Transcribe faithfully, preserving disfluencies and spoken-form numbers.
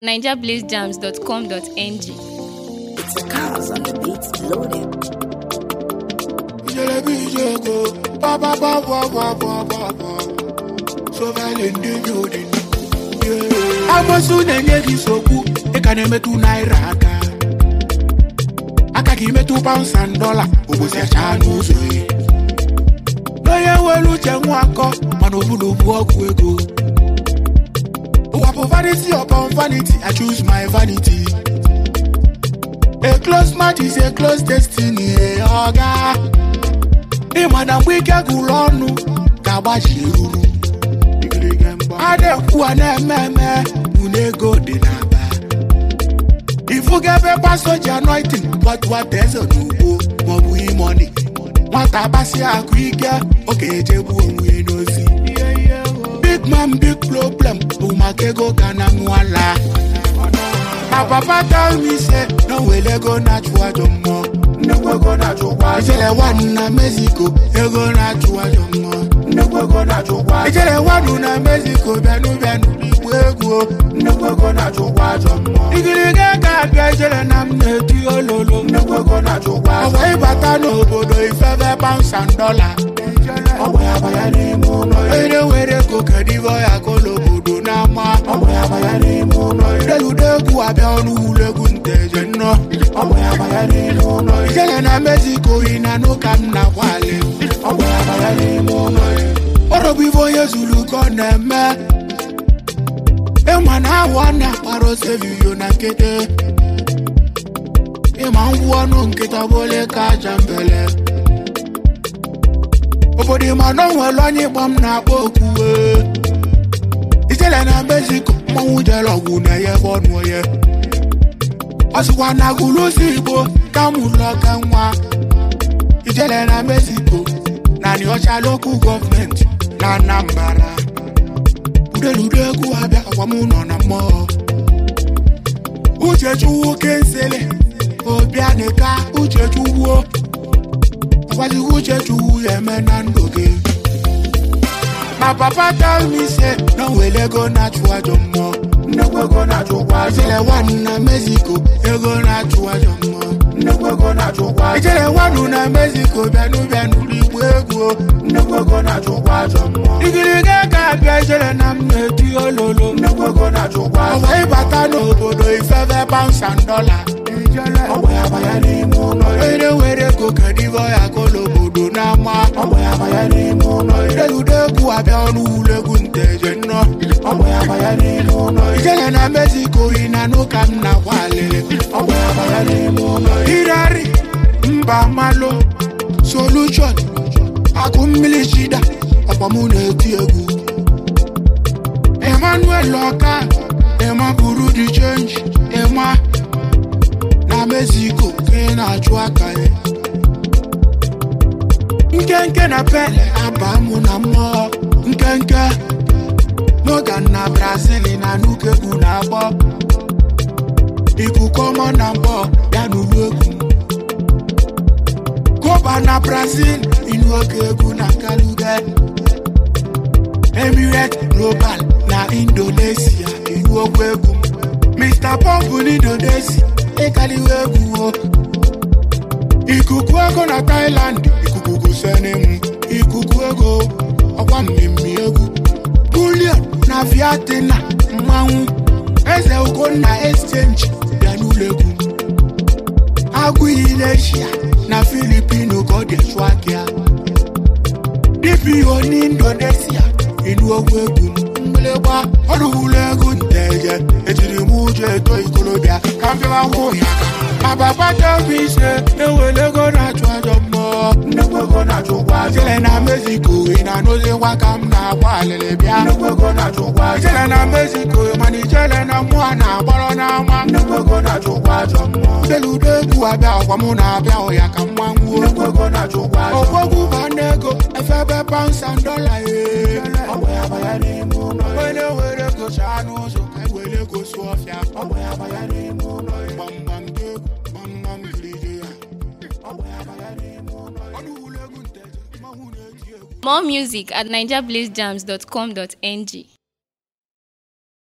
niger blaze jams dot com dot n g. It's the cars on the beats loaded. Amosu nenye gisoku ekane metu naira aka aka ki metu pounds and dollar obosi acha nuzo e no ye welu che nwako mana obulu bu ogu ego for vanity upon vanity, I choose my vanity. A close match is a close destiny, eh, oga. Hey, madam, we can go on, Kabashi. I don't want to meme, unego dinaba. If you get a passage anointing, but what there's a new mobu money. What abasia quick, okay, Jebu, we know see. Big man, big problem. Umakego kana mwala. My papa tell me say no way they go natural jomo. No we go natural. Ijele one na Mexico, they go natural jomo. No we go natural. Ijele one na Mexico, benu benu liwego. No we go natural jomo. Igiliga kaka ijele na mneti ololo. No we go natural. Awa ibata no bodo ifeve pounds and dollar. Awa abayani muno. Ere were go kadivo ya kolobodo na ma. Awa abayani muno. Delu degu abe onu ulegu nteje no. Awa abayani muno. Ijele na Mexico ina no kam na wale. Awa abayani muno. Oro bivo yezulu kone me. Ema na wana paro seviyo na kete. Ema uwano nketa bole kajambele. Obodi mano welonye bom na boku e. Ijele na Mexico mo jelo guna ye bonu ye. Aswa na gulusi igbo kamulo kanwa. Ijele na Mexico na ni ocha local government na Anambra. Udelude ku abia awamu no na mo. Uchechu kensele obianeka uchechu wo. What you would you yemen and okay? My papa tell me say no way they go natural jomo. No we go natural. Ijele one na Mexico, they go natural jomo. No we go natural. Ijele one na Mexico, benu benu liwego. No we go natural jomo. Igiliga kaka ijele na mneti ololo. No we go natural. Awa ibata no bodo ifeve pounds and dollar. Awa abayani muno. Ere were go kadivo ya kolobodo na ma. Awa abayani muno. Delu degu abe onu ulegu nteje no. Awa abayani muno. Ijele na Mexico ina no kam na wale. Awa abayani muno. Hirari mba malo solution. Akumili shida apamune tiegu. Emmanuel Loka Ema buru di change Ema na Mexico kena chuaka e. Nkenke na pele abamu na mo. Nkenke Morgan na Brazil na nuke guna bo. Iku komo na bo ya nuwegu. Koba na Brazil inuoke guna kaluge. Emirates Global na Indonesia inuokwegu. Mister Pump in Indonesia ekaliwegu. Ikuku ego na Thailand ikuku senemu. Ikuku ego akwa mmemme egu. Bullion na Vietnam mmanwu. Eze ugo na exchange ya nulegu. Agụ Indonesia na Filipino kode swakia. D P O ni Indonesia inu ogwegu. Mleba oduwulegu nteje etiri muje to ikolobia kambe wa hoya. My papa tell me say no way they go natural jomo. No we go natural. Ijele na Mexico ina no se wa kam na walele bia. No we go natural. Ijele na Mexico mani ijele na mwa na boro na ma. No we go natural jomo. Delu de ku abia akwamu na abia oya kamwa nwo. No we go natural. Ogbogu banego efebe pounds and dollar e. Awe abayani muno. Wele wele go chanu so kai wele go sofia. Awe abayani muno. Bam bam de bam bam grije. Awe abayani muno. Anu ule gunte ma hune tie. More music at niger blaze jams dot com dot n g.